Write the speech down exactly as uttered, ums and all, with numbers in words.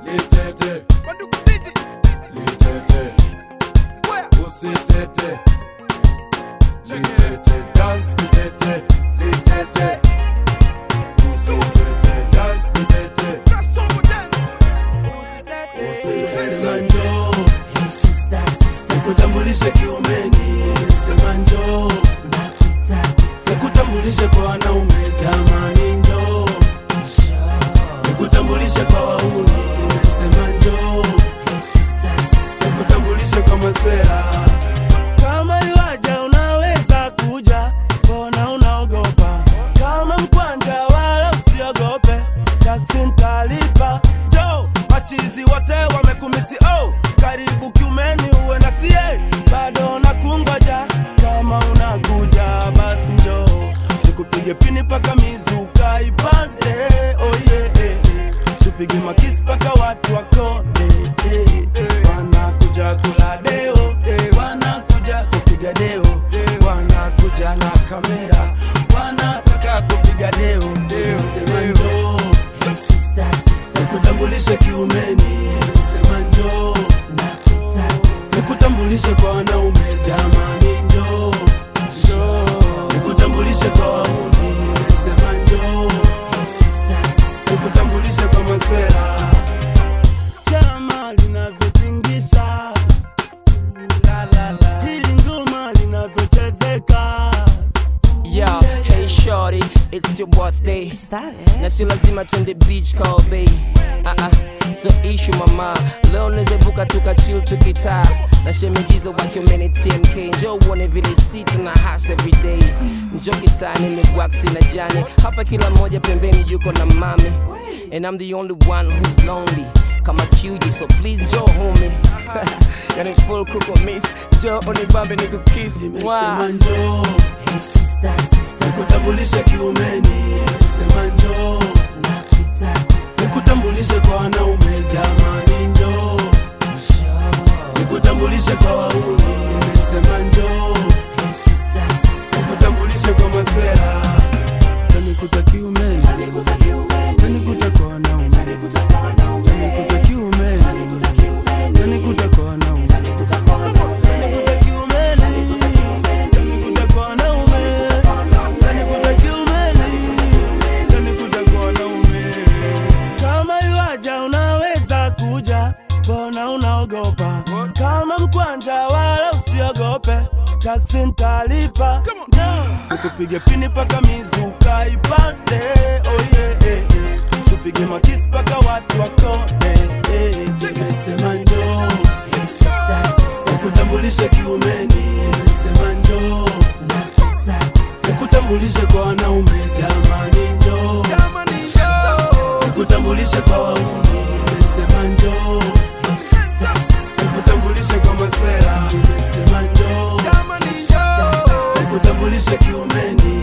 litete, litete, usitete, litete, dance litete, litete, usitete, dance litete, Nimesema njoo, nikutambulishe kiumeni. Nimesema njoo, nikutambulishe kwa wanaume. Jamani njoo, nikutambulishe kwa wauni. Nimesema njoo, nikutambulishe kwa masera. Kama yuaja unaweza kuja, mbona unaogopa? Kama mkwanja wala usiogope, taksi nitalipa. Njoo, machizi wote wamekumisi. Oh, karibu kiumeni uwe na sie, bado nakungoja. Kama unakuja basi njoo, nikupige pini paka mizuka ipande. Oh yeah, eh, eh. Tupige makisi paka watu wakone. eh, eh. Wanakuja kula deo, wanakuja kupiga deo, wanakuja na kamera, wanataka kupiga deo. Nimesema njoo, nikutambulishe kiumeni. Nimesema njoo, nikutambulishe kwa wanaume. Jamani njoo, nikutambulishe kwa wauni. Nimesema njoo, nikutambulishe kwa masera. Chama linavyotingisha, hili ngoma linavyochezeka. Yo, hey shorty, it's your birthday. Is that it? Na si lazima twende beach call bay. Uh-uh, so issue mama. Leo nezebuka tuka chill tukitaa. Na shemejizo wake umeni T M K. Njoo uone vile sit na house every day. Njoo kitani ni waxi na jani. Hapa kila moja pembeni yuko na mami. And I'm the only one who's lonely. Kama Q G, so please njoo homie. Yani full kuko miss. Njoo unibambe nikukiss. Nimesema njoo, nikutambulishe kiumeni. Nimesema njoo, nikutambulishe kwa wanaume. Jamani njoo, nikutambulishe kwa wauni. Nimesema njoo, nikutambulishe kwa masera. Tanikuta kiumeni, tanikuta kwa wanaume. Tanikuta kiumeni, tanikuta kwa wanaume. Tanikuta kiumeni, tanikuta kwa wanaume. Tanikuta kiumeni, tanikuta kwa wanaume. Kama yuaja unaweza kuja, mbona unaogopa? Kama mkwanja wala usiogope, taksi nitalipa. Nikupige pini paka mizuka ipande. Oh yeah, eh, eh. Tupige makisi paka watu wakone. eh. Nimesema njoo, nikutambulishe kiumeni. Nimesema njoo, nikutambulishe kwa wanaume. Jamani njoo, nikutambulishe kwa wauni. Nimesema njoo, nikutambulishe kwa masera. Nimesema njoo, nikutambulishe kiumeni.